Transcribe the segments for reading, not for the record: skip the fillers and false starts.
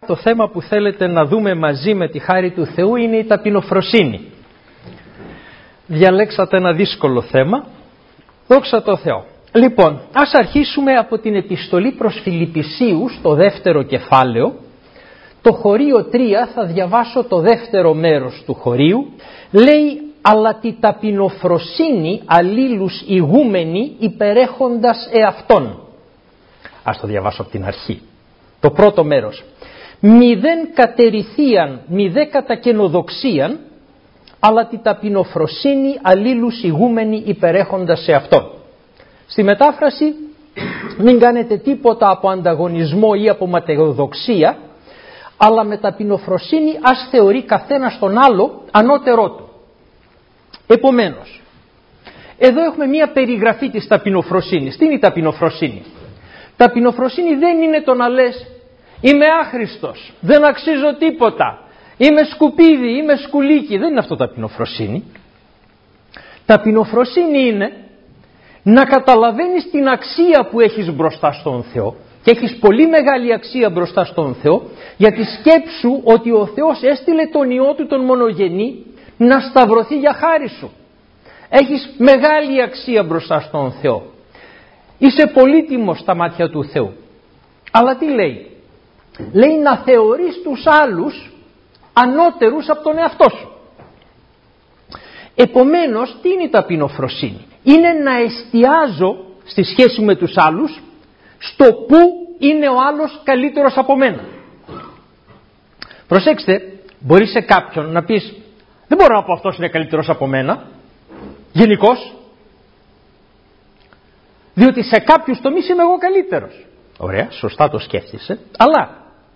το θέμα που θέλετε να δούμε μαζί με τη χάρη του Θεού είναι η ταπεινοφροσύνη. Διαλέξατε ένα δύσκολο θέμα, δόξα τω Θεώ. Λοιπόν, ας αρχίσουμε από την επιστολή προς Φιλιππισίους, το δεύτερο κεφάλαιο. Το χωρίο 3, θα διαβάσω το δεύτερο μέρος του χωρίου. Λέει, αλλά τη ταπεινοφροσύνη αλλήλους ηγούμενοι υπερέχοντας εαυτόν. Ας το διαβάσω από την αρχή. Το πρώτο μέρος. Μηδέν κατερηθίαν, μηδέ κατακαινοδοξίαν, αλλά τη ταπεινοφροσύνη αλλήλους ηγούμενοι υπερέχοντας εαυτόν. Στη μετάφραση, μην κάνετε τίποτα από ανταγωνισμό ή από ματαιοδοξία, αλλά με ταπεινοφροσύνη ας θεωρεί καθένας τον άλλο ανώτερό του. Επομένως, εδώ έχουμε μία περιγραφή της ταπεινοφροσύνης. Τι είναι η ταπεινοφροσύνη? Ταπεινοφροσύνη δεν είναι το να λες είμαι άχρηστος, δεν αξίζω τίποτα, είμαι σκουπίδι, είμαι σκουλίκι. Δεν είναι αυτό ταπεινοφροσύνη. Ταπεινοφροσύνη είναι να καταλαβαίνεις την αξία που έχεις μπροστά στον Θεό, και έχεις πολύ μεγάλη αξία μπροστά στον Θεό, γιατί σκέψου ότι ο Θεός έστειλε τον Υιό Του τον μονογενή να σταυρωθεί για χάρη σου. Έχεις μεγάλη αξία μπροστά στον Θεό. Είσαι πολύτιμος στα μάτια του Θεού. Αλλά τι λέει? Λέει να θεωρείς τους άλλους ανώτερους από τον εαυτό σου. Επομένως, τι είναι η ταπεινοφροσύνη? Είναι να εστιάζω στη σχέση με τους άλλους στο πού είναι ο άλλος καλύτερος από μένα. Προσέξτε, μπορεί σε κάποιον να πεις δεν μπορώ να πω αυτός είναι καλύτερος από μένα γενικώς, διότι σε κάποιους τομείς είμαι εγώ καλύτερος. Ωραία, σωστά το σκέφτεσαι, αλλά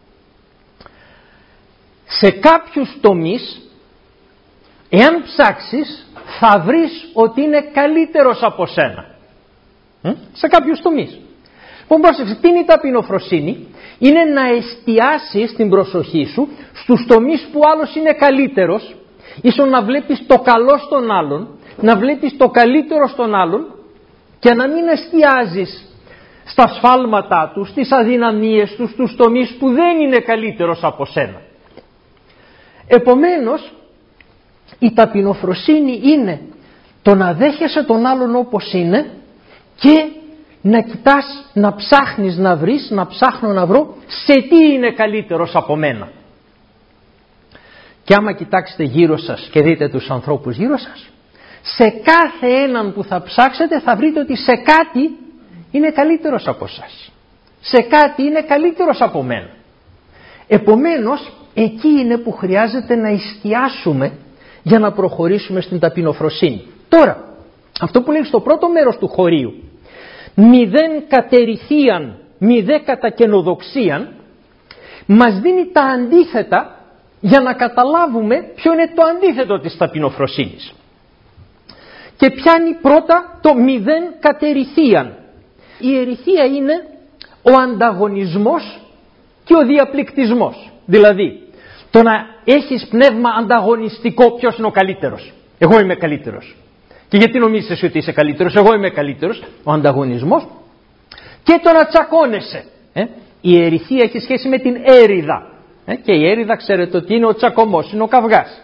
σε κάποιους τομείς εάν ψάξεις θα βρεις ότι είναι καλύτερος από σένα. Σε κάποιους τομείς. Λοιπόν, πρόσεξε, τι είναι η ταπεινοφροσύνη? Είναι να εστιάσεις την προσοχή σου στους τομείς που άλλος είναι καλύτερος, ίσως να βλέπεις το καλό στον άλλον, να βλέπεις το καλύτερο στον άλλον και να μην εστιάζεις στα σφάλματά του, στις αδυναμίες του, στους τομείς που δεν είναι καλύτερος από σένα. Επομένως, η ταπεινοφροσύνη είναι το να δέχεσαι τον άλλον όπως είναι και να κοιτάς, να ψάχνεις να βρεις, να ψάχνω να βρω σε τι είναι καλύτερος από μένα. Και άμα κοιτάξετε γύρω σας και δείτε τους ανθρώπους γύρω σας, σε κάθε έναν που θα ψάξετε θα βρείτε ότι σε κάτι είναι καλύτερος από σας. Σε κάτι είναι καλύτερος από μένα. Επομένως, εκεί είναι που χρειάζεται να εστιάσουμε για να προχωρήσουμε στην ταπεινοφροσύνη. Τώρα, αυτό που λέει στο πρώτο μέρος του χωρίου, μηδέν κατερηθίαν, μηδέ κατακαινοδοξίαν, μας δίνει τα αντίθετα για να καταλάβουμε ποιο είναι το αντίθετο της ταπεινοφροσύνης. Και πιάνει πρώτα το μηδέν κατερηθίαν. Η ερηθία είναι ο ανταγωνισμός και ο διαπληκτισμός. Δηλαδή, το να έχεις πνεύμα ανταγωνιστικό, ποιος είναι ο καλύτερος? Εγώ είμαι καλύτερος. Και γιατί νομίζεις εσύ ότι είσαι καλύτερος? Εγώ είμαι καλύτερος. Ο ανταγωνισμός. Και το να τσακώνεσαι. Η ερηθία έχει σχέση με την έριδα. Και η έριδα ξέρετε ότι είναι ο τσακωμός, είναι ο καυγάς.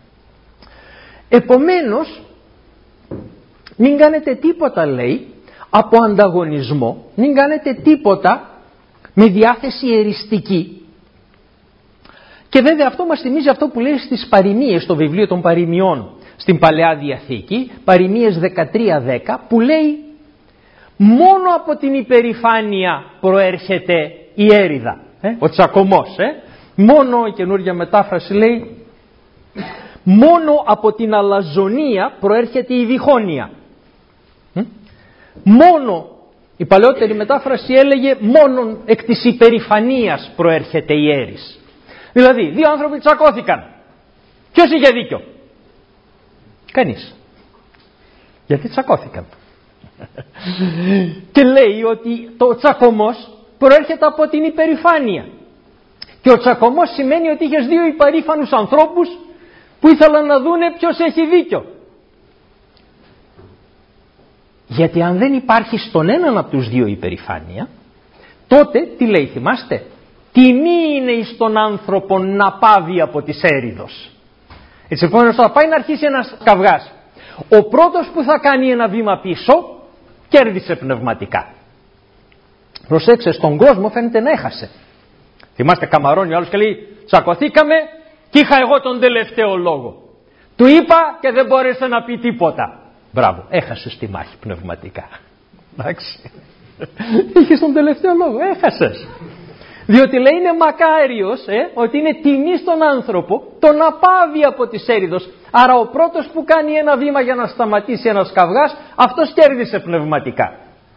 Επομένως, μην κάνετε τίποτα, λέει, από ανταγωνισμό, μην κάνετε τίποτα με διάθεση εριστική. Και βέβαια αυτό μας θυμίζει αυτό που λέει στις παροιμίες, στο βιβλίο των παροιμιών στην Παλαιά Διαθήκη, παροιμίες 13-10, που λέει μόνο από την υπερηφάνεια προέρχεται η έριδα, ο τσακωμός. Μόνο, η καινούργια μετάφραση λέει, μόνο από την αλαζονία προέρχεται η διχόνοια. Μόνο, η παλαιότερη μετάφραση έλεγε μόνον εκ της υπερηφανίας προέρχεται η έρης. Δηλαδή, δύο άνθρωποι τσακώθηκαν. Ποιος είχε δίκιο? Κανείς. Γιατί τσακώθηκαν. Και λέει ότι το τσακωμός προέρχεται από την υπερηφάνεια. Και ο τσακωμός σημαίνει ότι είχες δύο υπερήφανους ανθρώπους που ήθελαν να δούνε ποιος έχει δίκιο. Γιατί αν δεν υπάρχει στον έναν από τους δύο υπερηφάνεια, τότε τι λέει, θυμάστε? τιμή είναι εις τον άνθρωπο να πάβει από της έριδος. Έτσι λοιπόν θα πάει να αρχίσει ένας καυγάς. Ο πρώτος που θα κάνει ένα βήμα πίσω κέρδισε πνευματικά. Προσέξτε, στον κόσμο φαίνεται να έχασε. Θυμάστε, καμαρώνει ο άλλος και λέει τσακωθήκαμε και είχα εγώ τον τελευταίο λόγο. Του είπα και δεν μπόρεσε να πει τίποτα. Μπράβο, έχασες τη μάχη πνευματικά. Εντάξει. Είχες τον τελευταίο λόγο, έχασες. Διότι λέει είναι μακάριος, ότι είναι τιμή στον άνθρωπο το να πάβει από της έριδος. Άρα ο πρώτος που κάνει ένα βήμα για να σταματήσει ένας καυγάς, αυτός κέρδισε πνευματικά.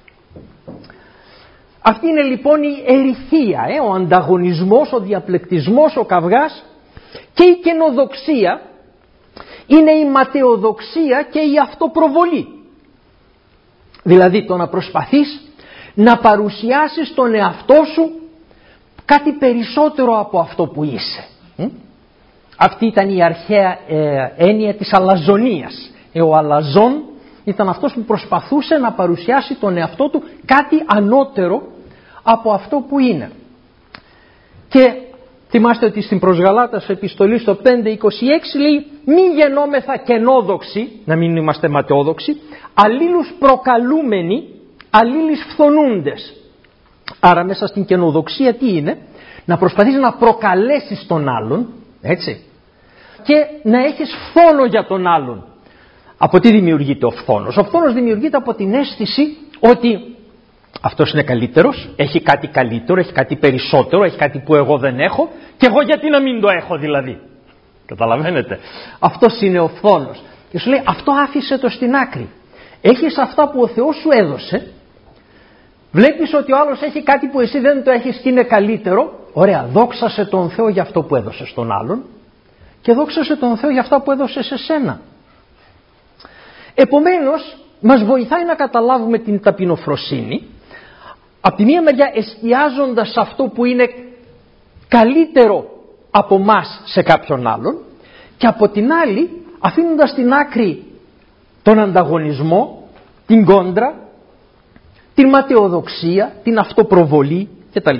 Αυτή είναι λοιπόν η ερηθία, ο ανταγωνισμός, ο διαπλεκτισμός, ο καυγάς, και η καινοδοξία είναι η ματαιοδοξία και η αυτοπροβολή. Δηλαδή το να προσπαθείς να παρουσιάσεις τον εαυτό σου κάτι περισσότερο από αυτό που είσαι. Αυτή ήταν η αρχαία έννοια της αλαζονίας. Ο αλαζόν ήταν αυτός που προσπαθούσε να παρουσιάσει τον εαυτό του κάτι ανώτερο από αυτό που είναι. Και θυμάστε ότι στην προς Γαλάτας επιστολή στο 5:26 λέει μη γεννόμεθα καινόδοξοι, να μην είμαστε ματαιόδοξοι, αλλήλους προκαλούμενοι, αλλήλεις φθονούντες. Άρα μέσα στην καινοδοξία τι είναι? Να προσπαθείς να προκαλέσεις τον άλλον, έτσι, και να έχεις φθόνο για τον άλλον. Από τι δημιουργείται ο φθόνος? Ο φθόνος δημιουργείται από την αίσθηση ότι αυτός είναι καλύτερος, έχει κάτι καλύτερο, έχει κάτι περισσότερο, έχει κάτι που εγώ δεν έχω και εγώ γιατί να μην το έχω δηλαδή. Καταλαβαίνετε? Αυτός είναι ο φθόνος. Και σου λέει αυτό άφησε το στην άκρη. Έχεις αυτά που ο Θεός σου έδωσε, βλέπεις ότι ο άλλος έχει κάτι που εσύ δεν το έχεις και είναι καλύτερο. Ωραία, δόξασε τον Θεό για αυτό που έδωσε στον άλλον και δόξασε τον Θεό για αυτά που έδωσε σε σένα. Επομένως μας βοηθάει να καταλάβουμε την ταπεινοφροσύνη, από τη μία μεριά εστιάζοντας σε αυτό που είναι καλύτερο από μας σε κάποιον άλλον, και από την άλλη αφήνοντας στην άκρη τον ανταγωνισμό, την κόντρα, την ματαιοδοξία, την αυτοπροβολή κτλ.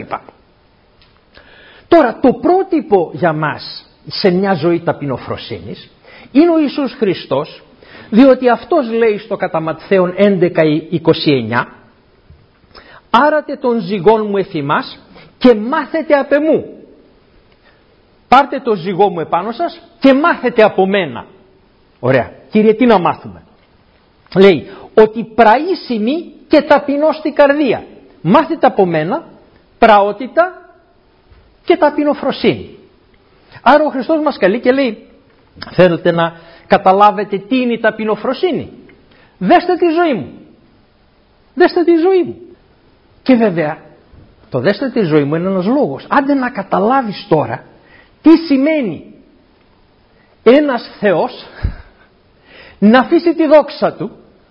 Τώρα το πρότυπο για μας σε μια ζωή ταπεινοφροσύνης είναι ο Ιησούς Χριστός, διότι αυτός λέει στο κατά Ματθαίον 11:29 «Άρατε τον ζυγόν μου εφημάς και μάθετε απ' εμού». Πάρτε το ζυγό μου επάνω σας και μάθετε από μένα. Ωραία. Κύριε, τι να μάθουμε? Λέει ότι πραήσιμη και ταπεινώστη καρδία. Μάθετε από μένα πραότητα και ταπεινοφροσύνη. Άρα ο Χριστός μας καλεί και λέει θέλετε να καταλάβετε τι είναι η ταπεινοφροσύνη? Δέστε τη ζωή μου. Δέστε τη ζωή μου. Και βέβαια το δέστε τη ζωή μου είναι ένας λόγος. Άντε να καταλάβεις τώρα τι σημαίνει ένας Θεός να αφήσει τη δόξα του,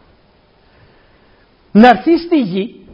να έρθει στη γη,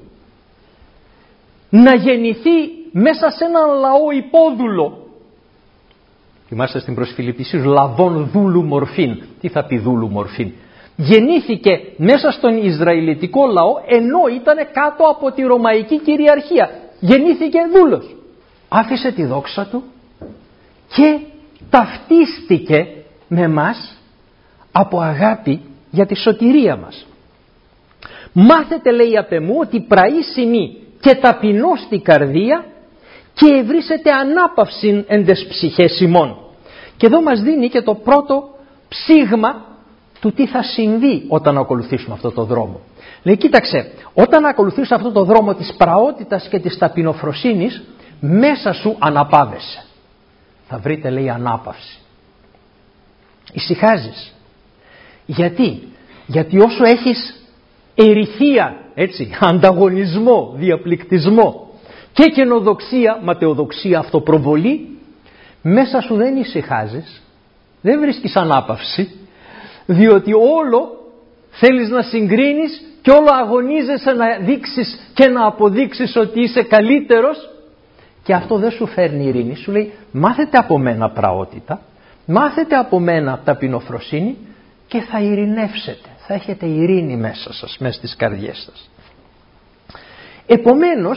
να γεννηθεί μέσα σε έναν λαό υπόδουλο. Θυμάστε στην προς Φιλιππισίους, λαβών δούλου μορφήν. Τι θα πει δούλου μορφήν? Γεννήθηκε μέσα στον Ισραηλιτικό λαό ενώ ήταν κάτω από τη Ρωμαϊκή κυριαρχία. Γεννήθηκε δούλος. Άφησε τη δόξα του και ταυτίστηκε με μας από αγάπη για τη σωτηρία μας. Μάθετε, λέει απ' εμού, ότι πραήσιμη και ταπεινώστη καρδία και ευρύσετε ανάπαυσιν εν τες ψυχές ημών. Και εδώ μας δίνει και το πρώτο ψήγμα του τι θα συμβεί όταν ακολουθήσουμε αυτό το δρόμο. Λέει, κοίταξε, όταν ακολουθείς αυτό το δρόμο της πραότητας και της ταπεινοφροσύνης, μέσα σου αναπαύεσαι. Θα βρείτε, λέει, ανάπαυση. Ησυχάζεις. Γιατί? Γιατί όσο έχεις ερηθία, έτσι, ανταγωνισμό, διαπληκτισμό και καινοδοξία, ματαιοδοξία, αυτοπροβολή, μέσα σου δεν ησυχάζεις, δεν βρίσκεις ανάπαυση, διότι όλο θέλεις να συγκρίνεις και όλο αγωνίζεσαι να δείξεις και να αποδείξεις ότι είσαι καλύτερος, και αυτό δεν σου φέρνει ειρήνη. Σου λέει μάθετε από μένα πραότητα, μάθετε από μένα ταπεινοφροσύνη και θα ειρηνεύσετε, θα έχετε ειρήνη μέσα σας, μέσα στις καρδιές σας. Επομένως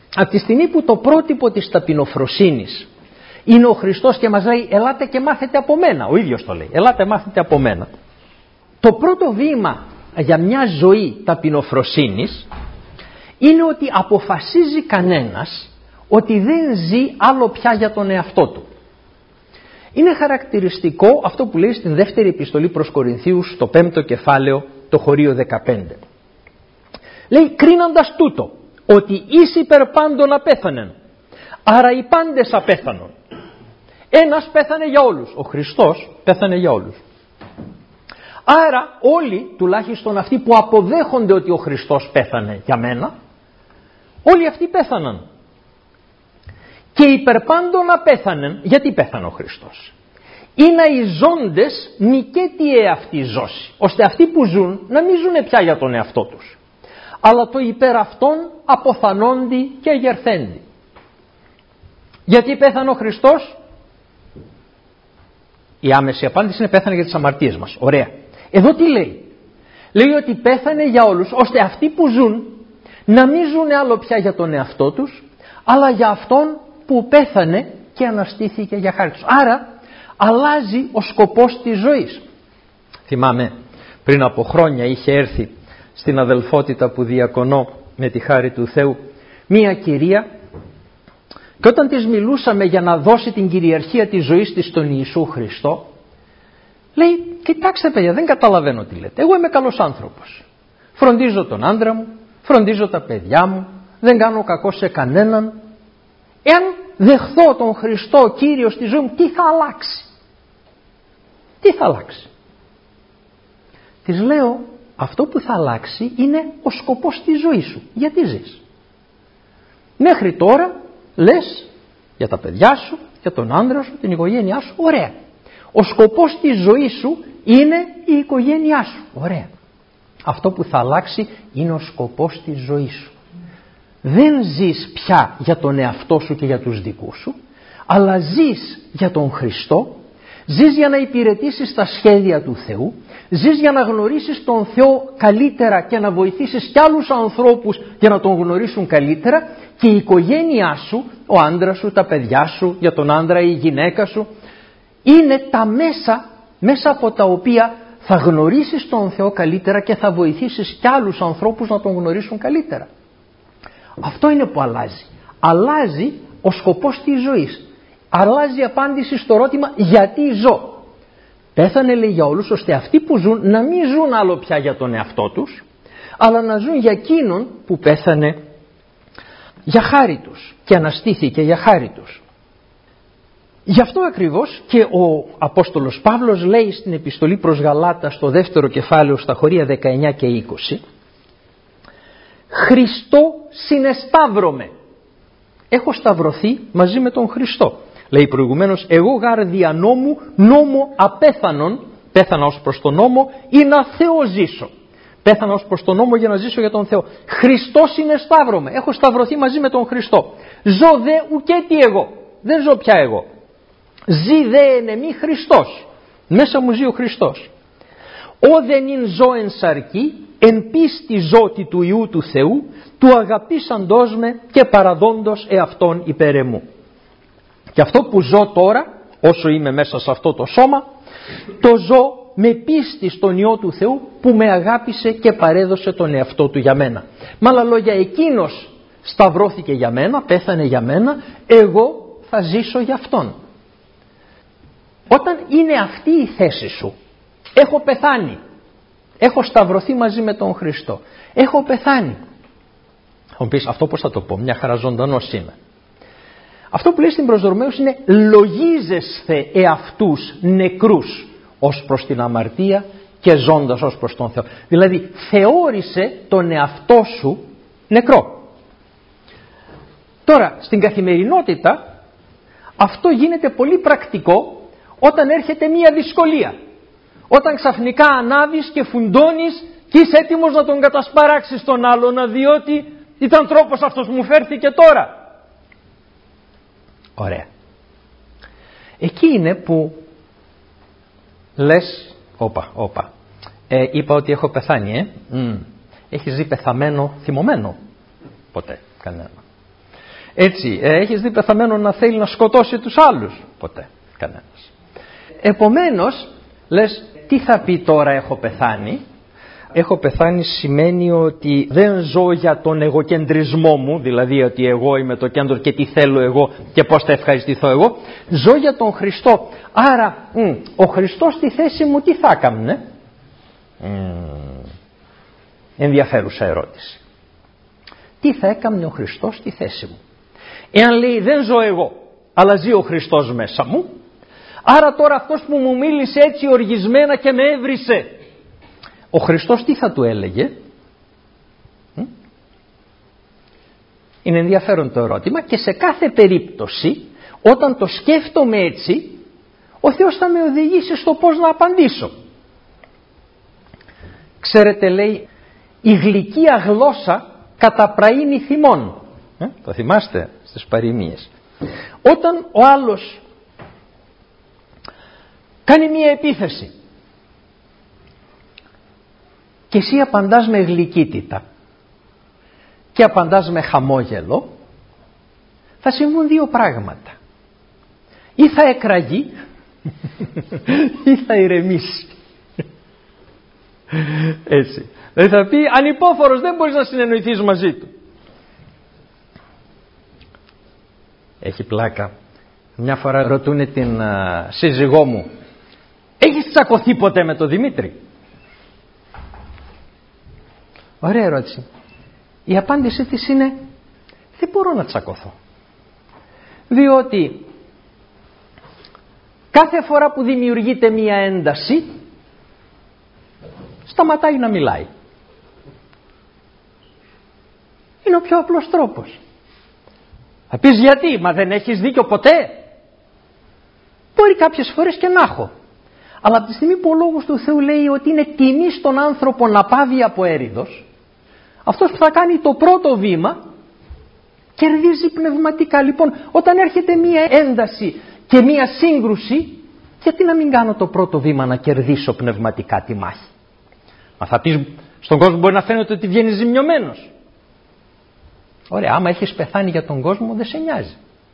Από τη στιγμή που το πρότυπο της ταπεινοφροσύνης είναι ο Χριστός και μας λέει ελάτε και μάθετε από μένα, ο ίδιος το λέει, ελάτε μάθετε από μένα, το πρώτο βήμα για μια ζωή ταπεινοφροσύνης είναι ότι αποφασίζει κανένας ότι δεν ζει άλλο πια για τον εαυτό του. Είναι χαρακτηριστικό αυτό που λέει στην δεύτερη επιστολή προς Κορινθίους, στο 5ο κεφάλαιο, το χωρίο 15. Λέει, κρίνοντας τούτο, ότι εις υπερπάντων απέθανεν, άρα οι πάντες απέθανον. Ένας πέθανε για όλους, ο Χριστός πέθανε για όλους. Άρα όλοι, τουλάχιστον αυτοί που αποδέχονται ότι ο Χριστός πέθανε για μένα, όλοι αυτοί πέθαναν. Και υπερπάντων απέθανεν, γιατί πέθανε ο Χριστός? Είναι οι ζώντες νικέτη εαυτή ζώση, ώστε αυτοί που ζουν να μην ζουν πια για τον εαυτό τους, αλλά το υπέρ αυτών αποθανόντι και αγερθέντι. Γιατί πέθανε ο Χριστός? Η άμεση απάντηση είναι πέθανε για τις αμαρτίες μας. Ωραία. Εδώ τι λέει? Λέει ότι πέθανε για όλους, ώστε αυτοί που ζουν να μην ζουν άλλο πια για τον εαυτό τους, αλλά για αυτόν που πέθανε και αναστήθηκε για χάρη τους. Άρα αλλάζει ο σκοπός της ζωής. Θυμάμαι πριν από χρόνια είχε έρθει στην αδελφότητα που διακονώ με τη χάρη του Θεού μία κυρία, και όταν της μιλούσαμε για να δώσει την κυριαρχία της ζωής της στον Ιησού Χριστό, λέει, κοιτάξτε παιδιά, δεν καταλαβαίνω τι λέτε, εγώ είμαι καλός άνθρωπος, φροντίζω τον άντρα μου, φροντίζω τα παιδιά μου, δεν κάνω κακό σε κανέναν. Εάν δεχθώ τον Χριστό Κύριο στη ζωή μου, τι θα αλλάξει? Τι θα αλλάξει? Της λέω, αυτό που θα αλλάξει είναι ο σκοπός της ζωής σου. Γιατί ζεις? Μέχρι τώρα λες για τα παιδιά σου, για τον άντρα σου, την οικογένειά σου, ωραία. Ο σκοπός της ζωής σου είναι η οικογένειά σου, ωραία. Αυτό που θα αλλάξει είναι ο σκοπός της ζωής σου. Δεν ζεις πια για τον εαυτό σου και για τους δικούς σου, αλλά ζεις για τον Χριστό, ζεις για να υπηρετήσεις τα σχέδια του Θεού, ζεις για να γνωρίσεις τον Θεό καλύτερα και να βοηθήσεις κι άλλους ανθρώπους για να τον γνωρίσουν καλύτερα, και η οικογένειά σου, ο άντρας σου, τα παιδιά σου, για τον άντρα ή η γυναίκα σου, είναι τα μέσα από τα οποία θα γνωρίσεις τον Θεό καλύτερα και θα βοηθήσεις κι άλλους ανθρώπους να τον γνωρίσουν καλύτερα. Αυτό είναι που αλλάζει. Αλλάζει ο σκοπός της ζωής. Αλλάζει η απάντηση στο ερώτημα γιατί ζω. Πέθανε, λέει, για όλους, ώστε αυτοί που ζουν να μην ζουν άλλο πια για τον εαυτό τους, αλλά να ζουν για εκείνον που πέθανε για χάρη τους και αναστήθηκε για χάρη τους. Γι' αυτό ακριβώς και ο Απόστολος Παύλος λέει στην επιστολή προς Γαλάτα στο 2ο κεφάλαιο στα χωρία 19 και 20, Χριστό συνεσταύρωμαι. Έχω σταυρωθεί μαζί με τον Χριστό. Λέει προηγουμένως, εγώ γάρ δια νόμου, νόμο απέθανον, πέθανα ως προς τον νόμο, ή να θεοζήσω. Πέθανα ως προς τον νόμο για να ζήσω για τον Θεό. Χριστό συνεσταύρωμαι. Έχω σταυρωθεί μαζί με τον Χριστό. Ζω δε ουκέτι εγώ. Δεν ζω πια εγώ. Ζει δε εν εμή Χριστός. Μέσα μου ζει ο Χριστός. Ω δεν ειν ζω εν σαρκή, εν πίστη ζώτη του Ιού του Θεού, του αγαπήσαντός με και παραδόντος εαυτόν υπέρ εμού. Και αυτό που ζω τώρα, όσο είμαι μέσα σε αυτό το σώμα, το ζω με πίστη στον Υιό του Θεού που με αγάπησε και παρέδωσε τον εαυτό του για μένα. Με άλλα λόγια, εκείνος σταυρώθηκε για μένα, πέθανε για μένα, εγώ θα ζήσω για αυτόν. Όταν είναι αυτή η θέση σου, έχω πεθάνει, έχω σταυρωθεί μαζί με τον Χριστό, έχω πεθάνει. Θα μου πεις, αυτό πώς θα το πω, μια χαρά ζωντανός είμαι. Αυτό που λέει στην προς Ρωμαίους είναι λογίζεσθε εαυτούς νεκρούς ως προς την αμαρτία και ζώντας ως προς τον Θεό. Δηλαδή θεώρησε τον εαυτό σου νεκρό. Τώρα στην καθημερινότητα αυτό γίνεται πολύ πρακτικό όταν έρχεται μία δυσκολία. Όταν ξαφνικά ανάβεις και φουντώνεις και είσαι έτοιμος να τον κατασπαράξεις τον άλλον, διότι ήταν τρόπος αυτός που μου φέρθηκε τώρα. Ωραία. Εκεί είναι που λες, είπα ότι έχω πεθάνει, Έχεις ζει πεθαμένο, θυμωμένο? Ποτέ, κανένα. Έτσι, έχεις δει πεθαμένο να θέλει να σκοτώσει τους άλλους? Ποτέ, κανένας. Επομένως, λες, τι θα πει τώρα έχω πεθάνει? Έχω πεθάνει σημαίνει ότι δεν ζω για τον εγωκεντρισμό μου, δηλαδή ότι εγώ είμαι το κέντρο και τι θέλω εγώ και πώς θα ευχαριστηθώ εγώ. Ζω για τον Χριστό. Άρα, ο Χριστός στη θέση μου τι θα έκαμνε? Ενδιαφέρουσα ερώτηση. Τι θα έκαμνε ο Χριστός στη θέση μου? Εάν λέει δεν ζω εγώ, αλλά ζει ο Χριστός μέσα μου, άρα τώρα αυτός που μου μίλησε έτσι οργισμένα και με έβρισε, ο Χριστός τι θα του έλεγε? Είναι ενδιαφέρον το ερώτημα και σε κάθε περίπτωση όταν το σκέφτομαι έτσι, ο Θεός θα με οδηγήσει στο πώς να απαντήσω. Ξέρετε, λέει, η γλυκία γλώσσα καταπραίνει θυμών. Το θυμάστε στις παροιμίες? Όταν ο άλλος κάνει μία επίθεση και εσύ απαντάς με γλυκύτητα και απαντάς με χαμόγελο, θα συμβούν δύο πράγματα. Ή θα εκραγεί ή θα ηρεμήσει. Έτσι. Δηλαδή θα πει ανυπόφορος, δεν μπορείς να συνεννοηθείς μαζί του. Έχει πλάκα. Μια φορά ρωτούνε την σύζυγό μου, έχεις τσακωθεί ποτέ με τον Δημήτρη? Ωραία ερώτηση. Η απάντησή της είναι, δεν μπορώ να τσακωθώ. Διότι κάθε φορά που δημιουργείται μια ένταση, σταματάει να μιλάει. Είναι ο πιο απλός τρόπος. Θα πεις γιατί? Μα δεν έχεις δίκιο ποτέ? Μπορεί κάποιες φορές και να έχω. Αλλά από τη στιγμή που ο Λόγος του Θεού λέει ότι είναι τιμή στον άνθρωπο να πάβει από έριδος, αυτός που θα κάνει το πρώτο βήμα κερδίζει πνευματικά. Λοιπόν, όταν έρχεται μία ένταση και μία σύγκρουση, γιατί να μην κάνω το πρώτο βήμα να κερδίσω πνευματικά τη μάχη? Μα θα πεις, στον κόσμο μπορεί να φαίνεται ότι βγαίνει ζημιωμένος. Ωραία, άμα έχεις πεθάνει για τον κόσμο δεν σε νοιάζει.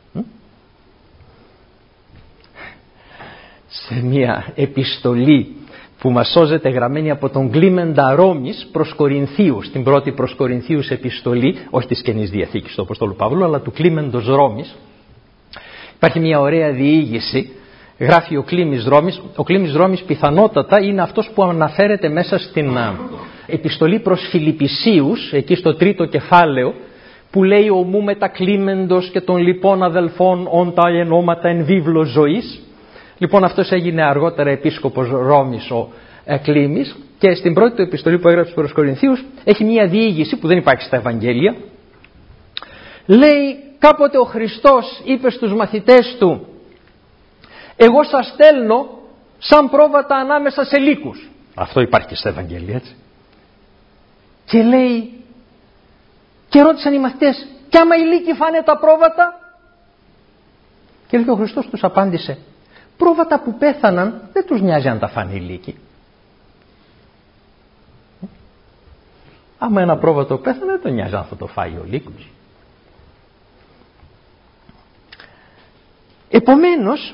Σε μία επιστολή που μας σώζεται γραμμένη από τον Κλίμεντα Ρώμης προς Κορινθίους, την πρώτη προς Κορινθίους επιστολή, όχι της Καινής Διαθήκης του Αποστόλου Παύλου, αλλά του Κλίμεντος Ρώμης, υπάρχει μια ωραία διήγηση. Γράφει ο Κλίμης Ρώμης. Ο Κλίμης Ρώμης πιθανότατα είναι αυτός που αναφέρεται μέσα στην επιστολή προς Φιλιππισίους, εκεί στο τρίτο κεφάλαιο, που λέει «Ομού μετακλίμεντος και των λοιπών αδελφών όν τα ενώματα εν βίβλο ζωής». Λοιπόν, αυτός έγινε αργότερα επίσκοπος Ρώμης ο Κλίμης, και στην πρώτη του επιστολή που έγραψε προς Κορινθίους έχει μια διήγηση που δεν υπάρχει στα Ευαγγέλια. Λέει, κάποτε ο Χριστός είπε στους μαθητές του, εγώ σας στέλνω σαν πρόβατα ανάμεσα σε λύκους. Αυτό υπάρχει και στα Ευαγγέλια, έτσι. Και λέει, και ρώτησαν οι μαθητές, κι άμα οι λύκοι φάνε τα πρόβατα? Και λέει ο Χριστός τους απάντησε, πρόβατα που πέθαναν δεν τους νοιάζει αν τα φάνε οι λύκοι. Άμα ένα πρόβατο πέθανε δεν τον νοιάζει αν θα το φάει ο λύκος. Επομένως,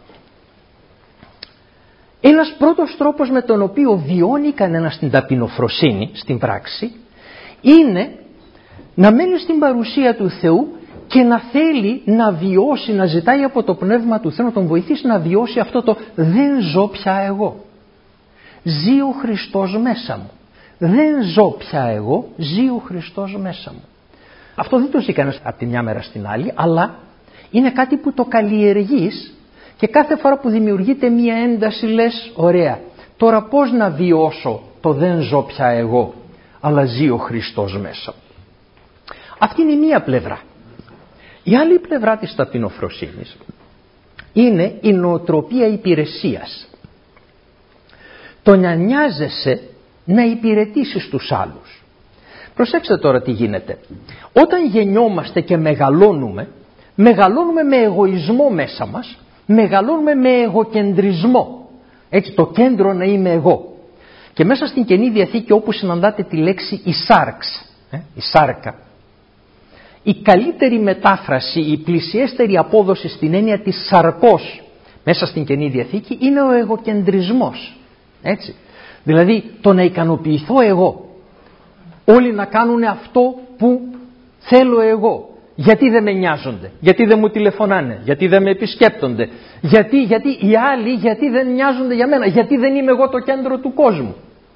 ένας πρώτος τρόπος με τον οποίο βιώνει κανένας την ταπεινοφροσύνη στην πράξη είναι να μένει στην παρουσία του Θεού και να θέλει να βιώσει, να ζητάει από το Πνεύμα του Θεού να τον βοηθήσει να βιώσει αυτό το δεν ζω πια εγώ. Ζει ο Χριστός μέσα μου. Δεν ζω πια εγώ, ζει ο Χριστός μέσα μου. Αυτό δεν το ζει κανένας από τη μια μέρα στην άλλη, αλλά είναι κάτι που το καλλιεργείς και κάθε φορά που δημιουργείται μία ένταση λες, ωραία, τώρα πώς να βιώσω το δεν ζω πια εγώ, αλλά ζει ο Χριστός μέσα μου. Αυτή είναι η μία πλευρά. Η άλλη πλευρά της ταπεινοφροσύνης είναι η νοοτροπία υπηρεσίας. Το να νοιάζεσαι να υπηρετήσεις τους άλλους. Προσέξτε τώρα τι γίνεται. Όταν γεννιόμαστε και μεγαλώνουμε με εγωισμό μέσα μας, μεγαλώνουμε με εγωκεντρισμό. Έτσι, το κέντρο να είμαι εγώ. Και μέσα στην Καινή Διαθήκη όπου συναντάτε τη λέξη η σάρξ, η σάρκα, η καλύτερη μετάφραση, η πλησιέστερη απόδοση στην έννοια της σαρκός μέσα στην Καινή Διαθήκη είναι ο εγωκεντρισμός. Έτσι. Δηλαδή το να ικανοποιηθώ εγώ. Όλοι να κάνουν αυτό που θέλω εγώ. Γιατί δεν με νοιάζονται, γιατί δεν μου τηλεφωνάνε, γιατί δεν με επισκέπτονται, γιατί οι άλλοι, γιατί δεν νοιάζονται για μένα, γιατί δεν είμαι εγώ το κέντρο του κόσμου.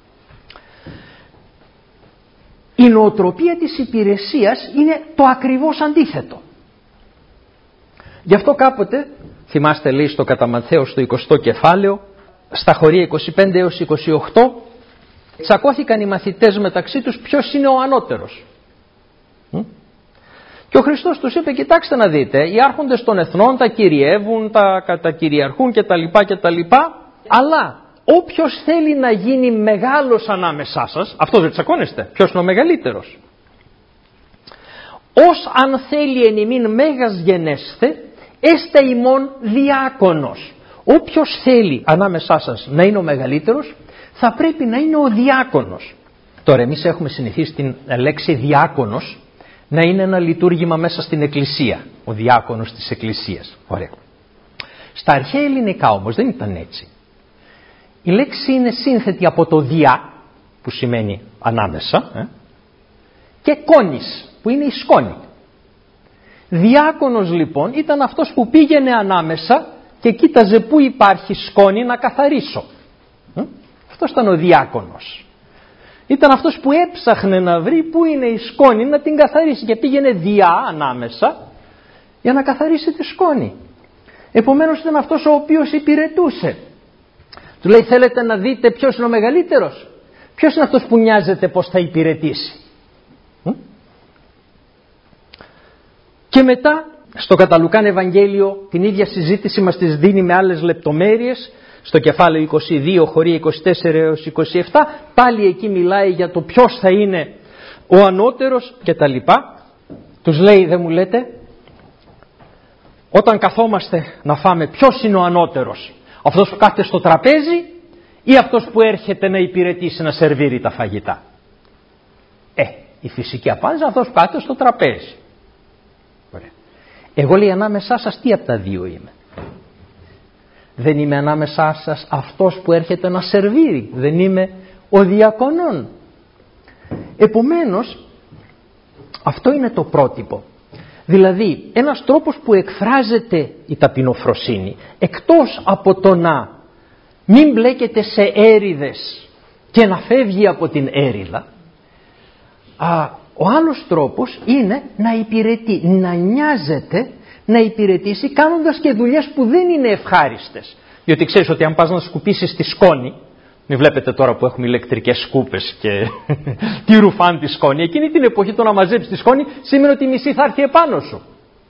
Η νοοτροπία της υπηρεσίας είναι το ακριβώς αντίθετο. Γι' αυτό κάποτε, θυμάστε λέει στο κατά Ματθαίο στο 20ο κεφάλαιο, στα χωρία 25 έως 28, τσακώθηκαν οι μαθητές μεταξύ τους ποιος είναι ο ανώτερος. Και ο Χριστός τους είπε, κοιτάξτε να δείτε, οι άρχοντες των εθνών τα κυριεύουν, τα κατακυριαρχούν κτλ. Αλλά όποιος θέλει να γίνει μεγάλος ανάμεσά σας, αυτός δεν τσακώνεστε, ποιος είναι ο μεγαλύτερος. Ως αν θέλει εν ημίν μέγας γενέσθε, έστε ημών διάκονος. Όποιος θέλει ανάμεσά σας να είναι ο μεγαλύτερος, θα πρέπει να είναι ο διάκονος. Τώρα εμείς έχουμε συνηθίσει την λέξη διάκονος να είναι ένα λειτουργήμα μέσα στην εκκλησία. Ο διάκονος της εκκλησίας. Ωραία. Στα αρχαία ελληνικά όμως δεν ήταν έτσι. Η λέξη είναι σύνθετη από το διά, που σημαίνει ανάμεσα, και κόνης, που είναι η σκόνη. Διάκονος λοιπόν ήταν αυτός που πήγαινε ανάμεσα και κοίταζε πού υπάρχει σκόνη να καθαρίσω. Αυτός ήταν ο διάκονος. Ήταν αυτός που έψαχνε να βρει πού είναι η σκόνη να την καθαρίσει και πήγαινε διά ανάμεσα για να καθαρίσει τη σκόνη. Επομένως ήταν αυτός ο οποίος υπηρετούσε. Του λέει, θέλετε να δείτε ποιος είναι ο μεγαλύτερος? Ποιος είναι αυτός που νοιάζεται πως θα υπηρετήσει? Και μετά στο κατά Λουκάν Ευαγγέλιο την ίδια συζήτηση μας τις δίνει με άλλες λεπτομέρειες. Στο κεφάλαιο 22 χωρία 24 έως 27 πάλι εκεί μιλάει για το ποιος θα είναι ο ανώτερος και τα λοιπά. Τους λέει, δεν μου λέτε, όταν καθόμαστε να φάμε, ποιος είναι ο ανώτερος? Αυτός που κάθεται στο τραπέζι ή αυτός που έρχεται να υπηρετήσει, να σερβίρει τα φαγητά? Η φυσική απάντηση, αυτός που κάθεται στο τραπέζι. Ωραία. Εγώ λέει ανάμεσά σας τι από τα δύο είμαι? Δεν είμαι ανάμεσά σας αυτός που έρχεται να σερβίρει? Δεν είμαι ο διακονών? Επομένως αυτό είναι το πρότυπο. Δηλαδή ένας τρόπος που εκφράζεται η ταπεινοφροσύνη, εκτός από το να μην μπλέκεται σε έρηδες και να φεύγει από την έρηδα, ο άλλος τρόπος είναι να υπηρετεί, να νοιάζεται, να υπηρετήσει κάνοντας και δουλειές που δεν είναι ευχάριστες. Διότι ξέρεις ότι αν πας να σκουπίσεις τη σκόνη, μην βλέπετε τώρα που έχουμε ηλεκτρικές σκούπες και τη ρουφάν τη σκόνη, εκείνη την εποχή το να μαζέψεις τη σκόνη σημαίνει ότι η μισή θα έρθει επάνω σου.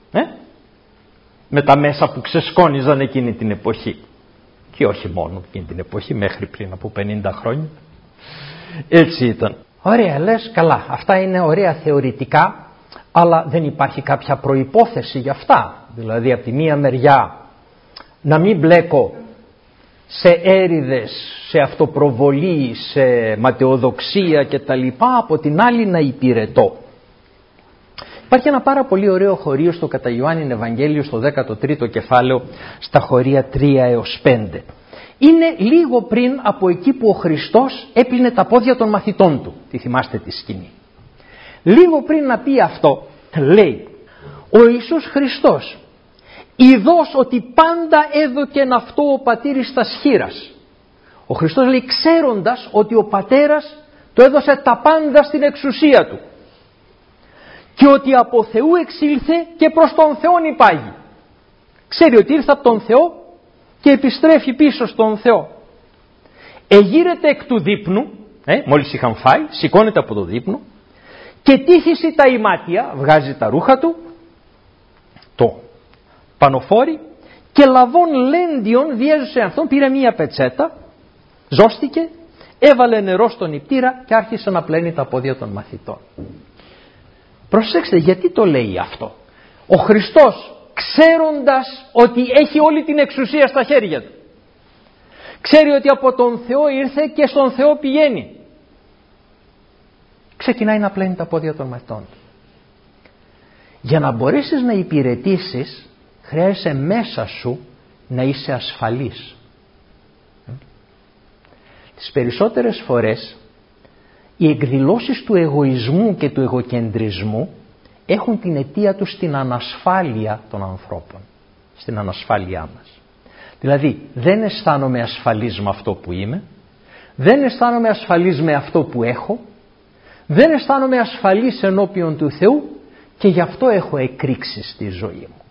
Με τα μέσα που ξεσκόνιζαν εκείνη την εποχή. Και όχι μόνο εκείνη την εποχή, μέχρι πριν από 50 χρόνια. Έτσι ήταν. Ωραία, λες, καλά, αυτά είναι ωραία θεωρητικά, αλλά δεν υπάρχει κάποια προϋπόθεση για αυτά. Δηλαδή από τη μία μεριά να μην μπλέκω σε έρηδες, σε αυτοπροβολή, σε ματαιοδοξία κτλ. Από την άλλη να υπηρετώ. Υπάρχει ένα πάρα πολύ ωραίο χωρίο στο κατά Ιωάννην Ευαγγέλιο στο 13ο κεφάλαιο στα χωρία 3 έως 5. Είναι λίγο πριν από εκεί που ο Χριστός έπλυνε τα πόδια των μαθητών του. Τι θυμάστε τη σκηνή? Λίγο πριν να πει αυτό, λέει, ο Ιησούς Χριστός, ειδός ότι πάντα έδωκεν αυτό ο πατήρης τας χείρας. Ο Χριστός λέει, ξέροντας ότι ο πατέρας του έδωσε τα πάντα στην εξουσία του και ότι από Θεού εξήλθε και προς τον Θεόν υπάγει. Ξέρει ότι ήρθε από τον Θεό και επιστρέφει πίσω στον Θεό. Εγείρεται εκ του δείπνου, μόλις είχαν φάει, σηκώνεται από το δείπνο και τύχησε τα ημάτια, βγάζει τα ρούχα του, το πανοφόρι και λαβών λέντιον διέζωσε αυτόν, πήρε μία πετσέτα, ζώστηκε, έβαλε νερό στον νηπτήρα και άρχισε να πλένει τα πόδια των μαθητών. Προσέξτε, γιατί το λέει αυτό? Ο Χριστός, ξέροντας ότι έχει όλη την εξουσία στα χέρια του, ξέρει ότι από τον Θεό ήρθε και στον Θεό πηγαίνει, ξεκινάει να πλένει τα πόδια των μαθητών του. Για να μπορέσεις να υπηρετήσεις, χρειάζεσαι μέσα σου να είσαι ασφαλής. Τις περισσότερες φορές οι εκδηλώσεις του εγωισμού και του εγωκεντρισμού έχουν την αιτία τους στην ανασφάλεια των ανθρώπων, στην ανασφάλειά μας. Δηλαδή δεν αισθάνομαι ασφαλής με αυτό που είμαι, δεν αισθάνομαι ασφαλής με αυτό που έχω, δεν αισθάνομαι ασφαλής ενώπιον του Θεού και γι' αυτό έχω εκρήξεις στη ζωή μου.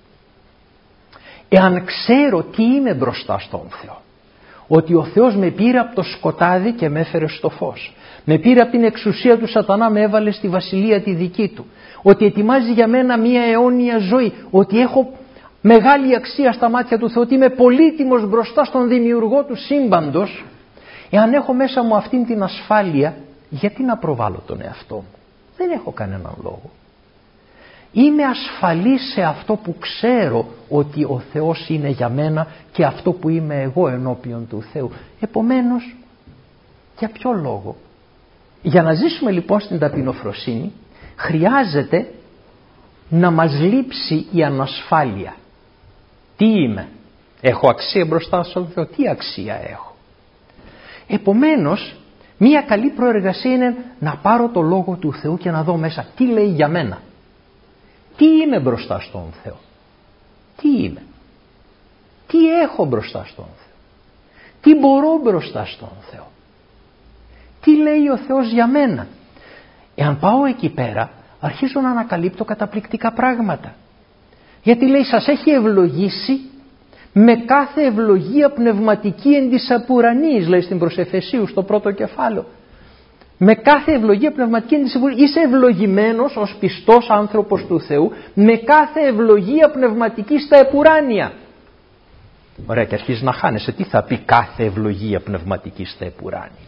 Εάν ξέρω τι είμαι μπροστά στον Θεό, ότι ο Θεός με πήρε από το σκοτάδι και με έφερε στο φως, με πήρε από την εξουσία του σατανά, με έβαλε στη βασιλεία τη δική του, ότι ετοιμάζει για μένα μια αιώνια ζωή, ότι έχω μεγάλη αξία στα μάτια του Θεού, ότι είμαι πολύτιμος μπροστά στον δημιουργό του σύμπαντος, εάν έχω μέσα μου αυτήν την ασφάλεια, γιατί να προβάλλω τον εαυτό μου? Δεν έχω κανέναν λόγο. Είμαι ασφαλής σε αυτό που ξέρω ότι ο Θεός είναι για μένα και αυτό που είμαι εγώ ενώπιον του Θεού. Επομένως, για ποιο λόγο? Για να ζήσουμε λοιπόν στην ταπεινοφροσύνη, χρειάζεται να μας λείψει η ανασφάλεια. Τι είμαι? Έχω αξία μπροστά στον Θεό? Τι αξία έχω? Επομένως, μία καλή προεργασία είναι να πάρω το λόγο του Θεού και να δω μέσα τι λέει για μένα. Τι είμαι μπροστά στον Θεό? Τι είμαι? Τι έχω μπροστά στον Θεό? Τι μπορώ μπροστά στον Θεό? Τι λέει ο Θεός για μένα? Εάν πάω εκεί πέρα, αρχίζω να ανακαλύπτω καταπληκτικά πράγματα. Γιατί λέει, σας έχει ευλογήσει με κάθε ευλογία πνευματική εν της απουρανής, λέει στην προς Εφεσίους στο πρώτο κεφάλαιο. Με κάθε ευλογία πνευματική εν της απουρανής. Είσαι ευλογημένος ως πιστός άνθρωπος του Θεού με κάθε ευλογία πνευματική στα επουράνια. Ωραία, και αρχίζει να χάνεσαι. Τι θα πει κάθε ευλογία πνευματική στα επουράνια?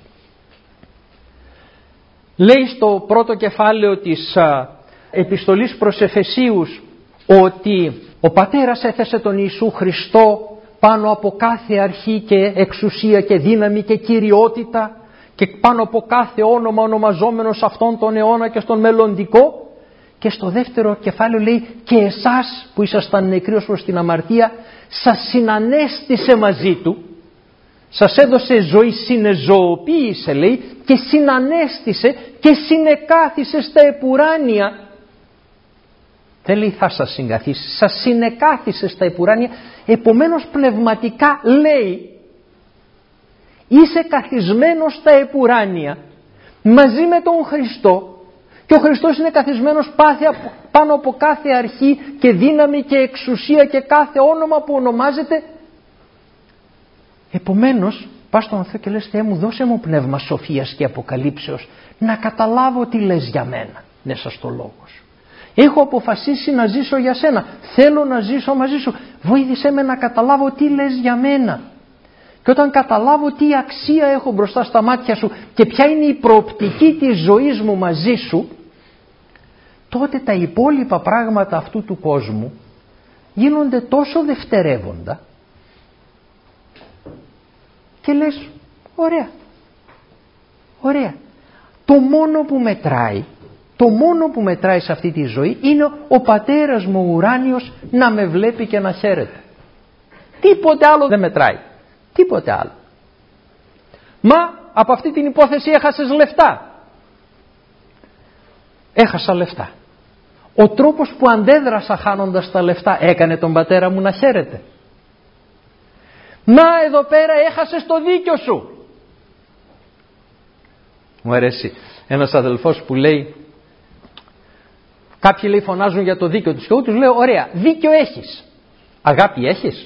Λέει στο πρώτο κεφάλαιο της επιστολής προς Εφεσίους ότι ο Πατέρας έθεσε τον Ιησού Χριστό πάνω από κάθε αρχή και εξουσία και δύναμη και κυριότητα και πάνω από κάθε όνομα ονομαζόμενο σε αυτόν τον αιώνα και στον μελλοντικό. Και στο δεύτερο κεφάλαιο λέει, και εσάς που ήσασταν νεκροί ως προς την αμαρτία, σας συνανέστησε μαζί του, σας έδωσε ζωή, συνεζωοποίησε λέει, και συνανέστησε και συνεκάθισε στα επουράνια. Δεν λέει θα σας συγκαθίσει, σας συνεκάθισε στα επουράνια. Επομένως πνευματικά λέει, είσαι καθισμένος στα επουράνια μαζί με τον Χριστό, και ο Χριστός είναι καθισμένος πάνω από κάθε αρχή και δύναμη και εξουσία και κάθε όνομα που ονομάζεται. Επομένως πας στον Θεό και λες, Θεέ μου, δώσε μου πνεύμα σοφίας και αποκαλύψεως να καταλάβω τι λες για μένα μέσα στο λόγο σου. Έχω αποφασίσει να ζήσω για σένα, θέλω να ζήσω μαζί σου, βοήθησέ με να καταλάβω τι λες για μένα. Και όταν καταλάβω τι αξία έχω μπροστά στα μάτια σου και ποια είναι η προοπτική της ζωής μου μαζί σου, τότε τα υπόλοιπα πράγματα αυτού του κόσμου γίνονται τόσο δευτερεύοντα και λες, ωραία. Το μόνο που μετράει σε αυτή τη ζωή είναι ο Πατέρας μου ουράνιος να με βλέπει και να χαίρεται. Τίποτε άλλο δεν μετράει. Τίποτε άλλο. Μα από αυτή την υπόθεση έχασες λεφτά. Έχασα λεφτά. Ο τρόπος που αντέδρασα χάνοντας τα λεφτά έκανε τον πατέρα μου να χαίρεται. Να εδώ πέρα έχασες το δίκιο σου. Μου αρέσει ένας αδελφός που λέει, κάποιοι λέει φωνάζουν για το δίκιο τους και εγώ τους λέω, ωραία, δίκιο έχεις, αγάπη έχεις?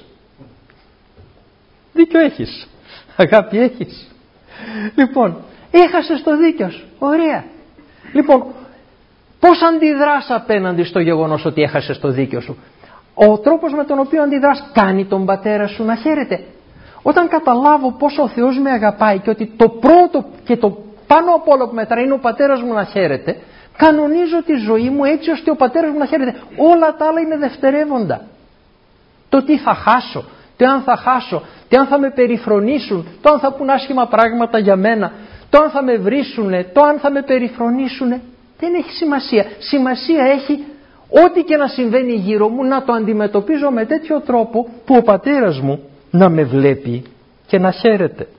Δίκιο έχεις, αγάπη έχεις? Λοιπόν, έχασες το δίκιο σου, ωραία. Λοιπόν, πώς αντιδράς απέναντι στο γεγονός ότι έχασες το δίκιο σου? Ο τρόπος με τον οποίο αντιδράς κάνει τον πατέρα σου να χαίρεται. Όταν καταλάβω πόσο ο Θεός με αγαπάει και ότι το πρώτο και το πάνω απ' όλα που μετράει είναι ο πατέρας μου να χαίρεται, κανονίζω τη ζωή μου έτσι ώστε ο πατέρας μου να χαίρεται. Όλα τα άλλα είναι δευτερεύοντα. Το τι θα χάσω, το αν θα χάσω, το αν θα με περιφρονήσουν, το αν θα πουν άσχημα πράγματα για μένα, το αν θα με βρίσουνε, το αν θα με περιφρονήσουνε, δεν έχει σημασία. Σημασία έχει ό,τι και να συμβαίνει γύρω μου να το αντιμετωπίζω με τέτοιο τρόπο που ο πατέρας μου να με βλέπει και να χαίρεται.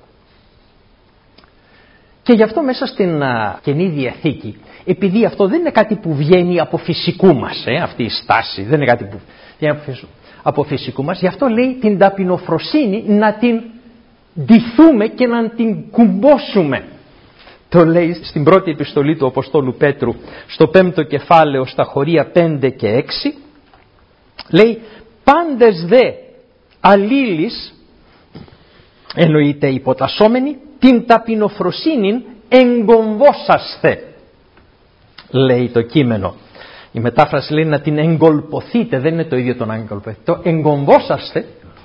Και γι' αυτό μέσα στην Καινή Διαθήκη, επειδή αυτό δεν είναι κάτι που βγαίνει από φυσικού μας, αυτή η στάση δεν είναι κάτι που βγαίνει από φυσικού μας, γι' αυτό λέει την ταπεινοφροσύνη να την ντυθούμε και να την κουμπώσουμε. Το λέει στην πρώτη επιστολή του Αποστόλου Πέτρου, στο 5ο κεφάλαιο, στα χωρία 5 και 6, λέει πάντες δε αλλήλεις, εννοείται υποτασσόμενοι, την ταπεινοφροσύνην εγκομβόσασθε, λέει το κείμενο. Η μετάφραση λέει να την εγκολποθείτε, δεν είναι το ίδιο το να εγκολποθείτε. Το εγκομβόσασθε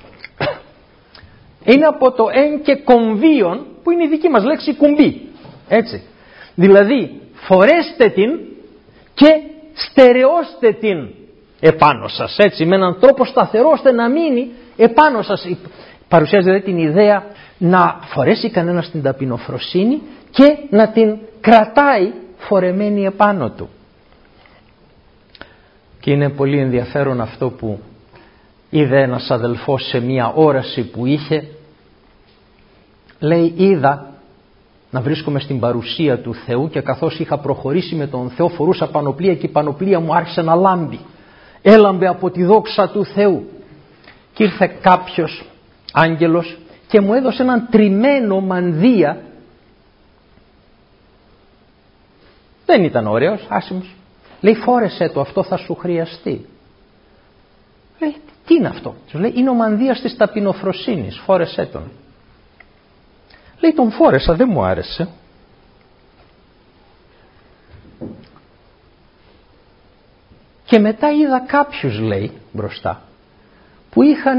είναι από το εν και κομβίον, που είναι η δική μας λέξη κουμπί. Έτσι. Δηλαδή φορέστε την και στερεώστε την επάνω σας, έτσι, με έναν τρόπο σταθερό ώστε να μείνει επάνω σας. Παρουσιάζει δηλαδή την ιδέα να φορέσει κανένας την ταπεινοφροσύνη και να την κρατάει φορεμένη επάνω του. Και είναι πολύ ενδιαφέρον αυτό που είδε ένας αδελφός σε μία όραση που είχε. Λέει, είδα να βρίσκομαι στην παρουσία του Θεού και καθώς είχα προχωρήσει με τον Θεό φορούσα πανοπλία και η πανοπλία μου άρχισε να λάμπει. Έλαμπε από τη δόξα του Θεού. Και ήρθε κάποιος άγγελος και μου έδωσε έναν τριμμένο μανδύα. Δεν ήταν ωραίος, άσημος. Λέει, φόρεσέ το, αυτό θα σου χρειαστεί. Λέει, τι είναι αυτό? Του λέει, είναι ο μανδύας της ταπεινοφροσύνης, φόρεσέ τον. Λέει, τον φόρεσα, δεν μου άρεσε. Και μετά είδα κάποιους, λέει, μπροστά, που είχαν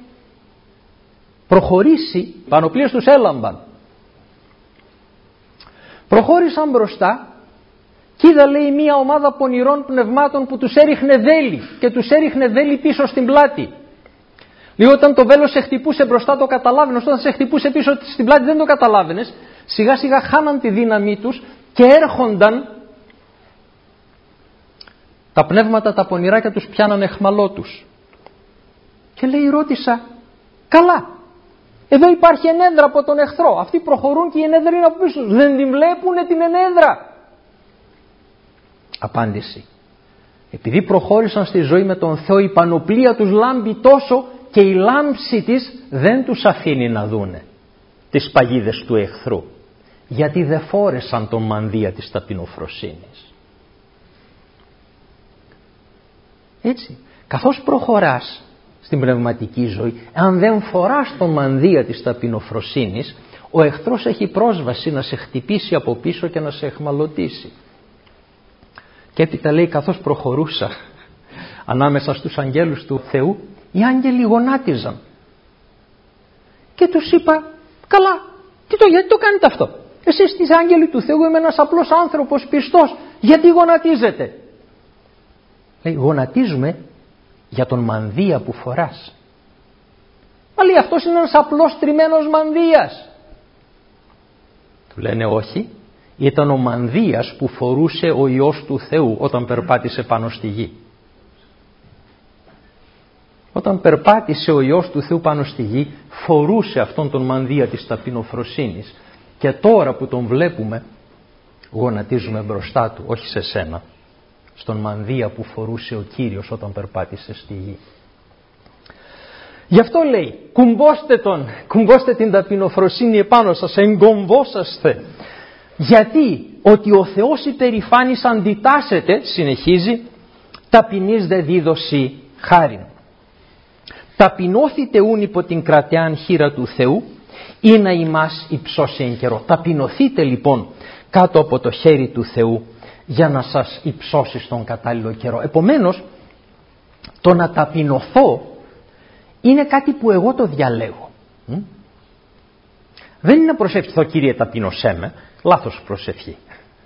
προχωρήσει, πανοπλίες τους έλαμπαν. Προχώρησαν μπροστά και είδα, λέει, μια ομάδα πονηρών πνευμάτων που τους έριχνε βέλη και τους έριχνε βέλη πίσω στην πλάτη. Λέει, όταν το βέλος σε χτυπούσε μπροστά το καταλάβαινες, όταν σε χτυπούσε πίσω στην πλάτη δεν το καταλάβαινες. Σιγά σιγά χάναν τη δύναμή τους και έρχονταν τα πνεύματα τα πονηρά και τους πιάνανε εχμαλώτους. Και λέει, ρώτησα, καλά, εδώ υπάρχει ενέδρα από τον εχθρό, αυτοί προχωρούν και η ενέδρα είναι από πίσω, δεν την βλέπουνε την ενέδρα? Απάντηση, επειδή προχώρησαν στη ζωή με τον Θεό, η πανοπλία τους λάμπει τόσο και η λάμψη της δεν τους αφήνει να δούνε τις παγίδες του εχθρού, γιατί δεν φόρεσαν τον μανδύα της ταπεινοφροσύνης. Έτσι, καθώς προχωράς στην πνευματική ζωή, αν δεν φοράς τον μανδύα της ταπεινοφροσύνης, ο εχθρός έχει πρόσβαση να σε χτυπήσει από πίσω και να σε εχμαλωτήσει. Και έπειτα λέει, καθώς προχωρούσα ανάμεσα στους αγγέλους του Θεού, οι άγγελοι γονάτιζαν. Και τους είπα, καλά, γιατί το κάνετε αυτό? Εσείς τις άγγελοι του Θεού, είμαι ένας απλός άνθρωπος πιστός, γιατί γονατίζετε? Λέει, γονατίζουμε για τον μανδύα που φοράς. Μα λέει, αυτός είναι ένας απλός τριμμένος μανδύας. Του λένε, όχι, ήταν ο μανδύας που φορούσε ο Υιός του Θεού όταν περπάτησε πάνω στη γη. Όταν περπάτησε ο Υιός του Θεού πάνω στη γη, φορούσε αυτόν τον μανδύα της ταπεινοφροσύνης. Και τώρα που τον βλέπουμε, γονατίζουμε μπροστά του, όχι σε σένα, στον μανδύα που φορούσε ο Κύριος όταν περπάτησε στη γη. Γι' αυτό λέει, κουμπώστε την ταπεινοφροσύνη επάνω σας, εγκομβόσαστε. Γιατί ότι ο Θεός υπερηφάνης αντιτάσσεται, συνεχίζει, ταπεινής δε δίδωση χάριν. Ταπεινώθητε ούν υπό την κρατεάν χείρα του Θεού, ή να ημάς υψώσει εν καιρό. Ταπεινωθείτε λοιπόν κάτω από το χέρι του Θεού για να σας υψώσει στον κατάλληλο καιρό. Επομένως, το να ταπεινωθώ είναι κάτι που εγώ το διαλέγω. Δεν είναι να προσευχηθώ, Κύριε ταπεινωσέ με, λάθος προσευχή.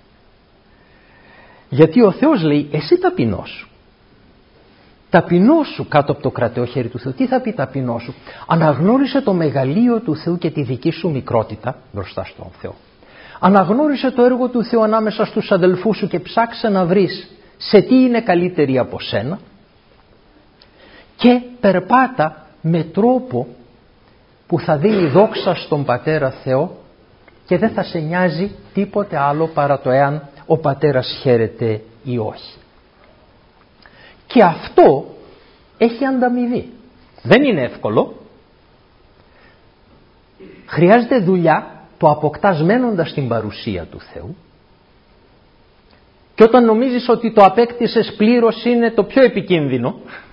Γιατί ο Θεός λέει, εσύ ταπεινώσου. Ταπεινώσου κάτω από το κρατεό χέρι του Θεού. Τι θα πει ταπεινώσου? Αναγνώρισε το μεγαλείο του Θεού και τη δική σου μικρότητα μπροστά στον Θεό. Αναγνώρισε το έργο του Θεού ανάμεσα στους αδελφούς σου και ψάξε να βρεις σε τι είναι καλύτερη από σένα και περπάτα με τρόπο που θα δίνει δόξα στον Πατέρα Θεό και δεν θα σε νοιάζει τίποτε άλλο παρά το εάν ο Πατέρας χαίρεται ή όχι. Και αυτό έχει ανταμοιβή. Δεν είναι εύκολο. Χρειάζεται δουλειά, το αποκτάς μένοντας την παρουσία του Θεού. Και όταν νομίζεις ότι το απέκτησες πλήρως είναι το πιο επικίνδυνο,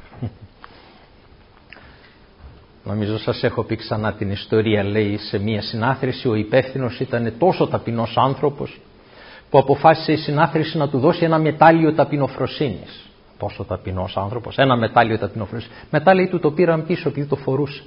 νομίζω σας έχω πει ξανά την ιστορία, λέει σε μία συνάθρηση ο υπεύθυνος ήταν τόσο ταπεινός άνθρωπος που αποφάσισε η συνάθρηση να του δώσει ένα μετάλλιο ταπεινοφροσύνης. Τόσο ταπεινός άνθρωπος, ένα μετάλλιο ταπεινοφροσύνης. Μετά λέει του το πήραν πίσω επειδή το φορούσε.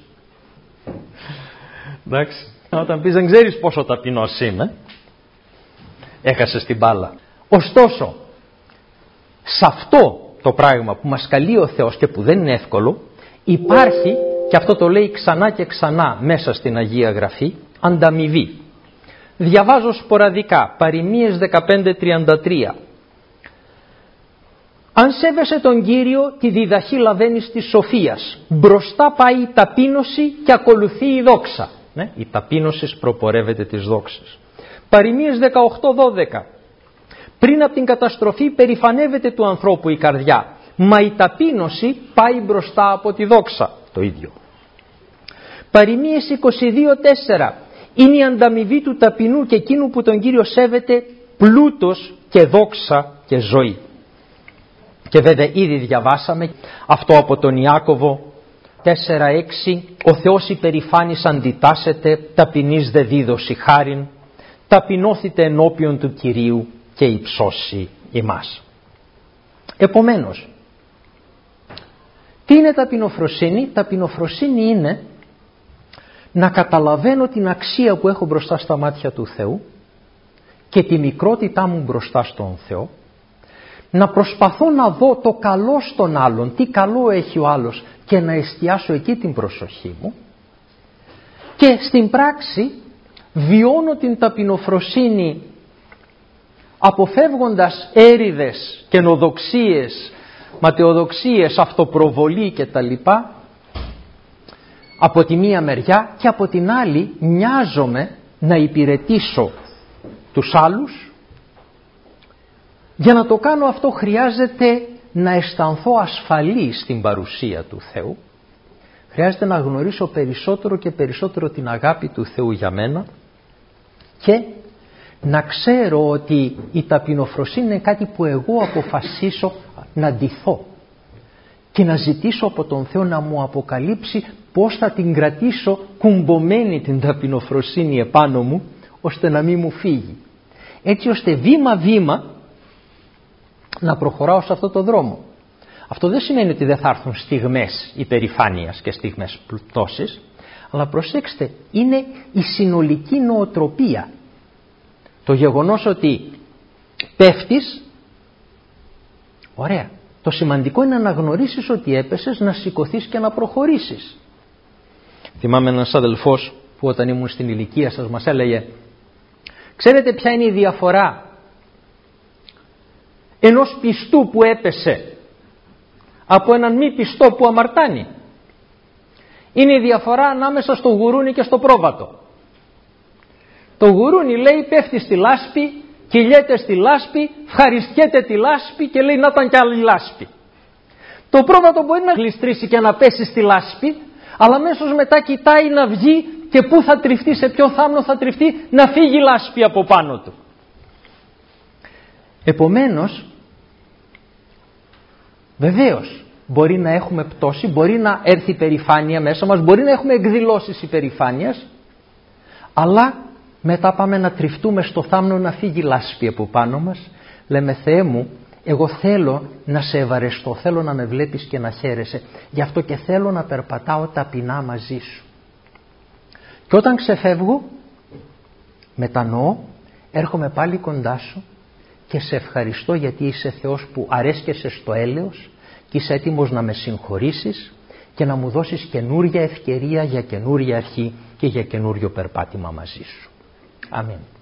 Εντάξει, όταν πεις δεν ξέρεις πόσο ταπεινός είμαι, έχασες την μπάλα. Ωστόσο, σε αυτό το πράγμα που μας καλεί ο Θεός και που δεν είναι εύκολο, υπάρχει, και αυτό το λέει ξανά και ξανά μέσα στην Αγία Γραφή, ανταμοιβή. Διαβάζω σποραδικά, Παροιμίες 15:33. Αν σέβεσαι τον Κύριο, τη διδαχή λαβαίνεις της σοφίας. Μπροστά πάει η ταπείνωση και ακολουθεί η δόξα. Ναι, η ταπείνωση προπορεύεται της δόξας. Παροιμίες 18:12. Πριν από την καταστροφή περηφανεύεται του ανθρώπου η καρδιά, μα η ταπείνωση πάει μπροστά από τη δόξα. Το ίδιο. Παροιμίες 22:4. Είναι η ανταμοιβή του ταπεινού και εκείνου που τον Κύριο σέβεται πλούτος και δόξα και ζωή. Και βέβαια ήδη διαβάσαμε αυτό από τον Ιάκωβο 4:6. Ο Θεός υπερηφάνης αντιτάσσεται, ταπεινής δε δίδωση χάριν, ταπεινώθητε ενώπιον του Κυρίου και υψώσει ημάς. Επομένως, τι είναι ταπεινοφροσύνη? Ταπεινοφροσύνη είναι να καταλαβαίνω την αξία που έχω μπροστά στα μάτια του Θεού και τη μικρότητά μου μπροστά στον Θεό, να προσπαθώ να δω το καλό στον άλλον, τι καλό έχει ο άλλος και να εστιάσω εκεί την προσοχή μου, και στην πράξη βιώνω την ταπεινοφροσύνη αποφεύγοντας έρηδες, καινοδοξίες, ματαιοδοξίες, αυτοπροβολή κτλ. Από τη μία μεριά, και από την άλλη νοιάζομαι να υπηρετήσω τους άλλους. Για να το κάνω αυτό χρειάζεται να αισθανθώ ασφαλή στην παρουσία του Θεού. Χρειάζεται να γνωρίσω περισσότερο και περισσότερο την αγάπη του Θεού για μένα και να ξέρω ότι η ταπεινοφροσύνη είναι κάτι που εγώ αποφασίσω να ντυθώ και να ζητήσω από τον Θεό να μου αποκαλύψει πώς θα την κρατήσω κουμπωμένη την ταπεινοφροσύνη επάνω μου, ώστε να μην μου φύγει. Έτσι ώστε βήμα-βήμα να προχωράω σε αυτό το δρόμο. Αυτό δεν σημαίνει ότι δεν θα έρθουν στιγμές υπερηφάνειας και στιγμές πτώσης, αλλά προσέξτε, είναι η συνολική νοοτροπία. Το γεγονός ότι πέφτεις, ωραία. Το σημαντικό είναι να αναγνωρίσεις ότι έπεσες, να σηκωθείς και να προχωρήσεις. Θυμάμαι ένας αδελφός που όταν ήμουν στην ηλικία σας μας έλεγε, ξέρετε ποια είναι η διαφορά ενός πιστού που έπεσε από έναν μη πιστό που αμαρτάνει? Είναι η διαφορά ανάμεσα στο γουρούνι και στο πρόβατο. Το γουρούνι, λέει, πέφτει στη λάσπη, κυλιέται στη λάσπη, ευχαριστιέται τη λάσπη και λέει να ήταν κι άλλη λάσπη. Το πρόβατο μπορεί να γλιστρήσει και να πέσει στη λάσπη, αλλά αμέσως μετά κοιτάει να βγει και πού θα τριφτεί, σε ποιο θάμνο θα τριφτεί, να φύγει η λάσπη από πάνω του. Επομένως, βεβαίως μπορεί να έχουμε πτώση, μπορεί να έρθει υπερηφάνεια μέσα μας, μπορεί να έχουμε εκδηλώσεις υπερηφάνειας, αλλά μετά πάμε να τριφτούμε στο θάμνο να φύγει λάσπη από πάνω μας. Λέμε, Θεέ μου, εγώ θέλω να σε ευαρεστώ, θέλω να με βλέπεις και να χαίρεσαι, γι' αυτό και θέλω να περπατάω ταπεινά μαζί σου. Και όταν ξεφεύγω, μετανοώ, έρχομαι πάλι κοντά σου και σε ευχαριστώ γιατί είσαι Θεός που αρέσκεσαι στο έλεος και είσαι έτοιμος να με συγχωρήσεις και να μου δώσεις καινούρια ευκαιρία για καινούρια αρχή και για καινούριο περπάτημα μαζί σου. Αμήν.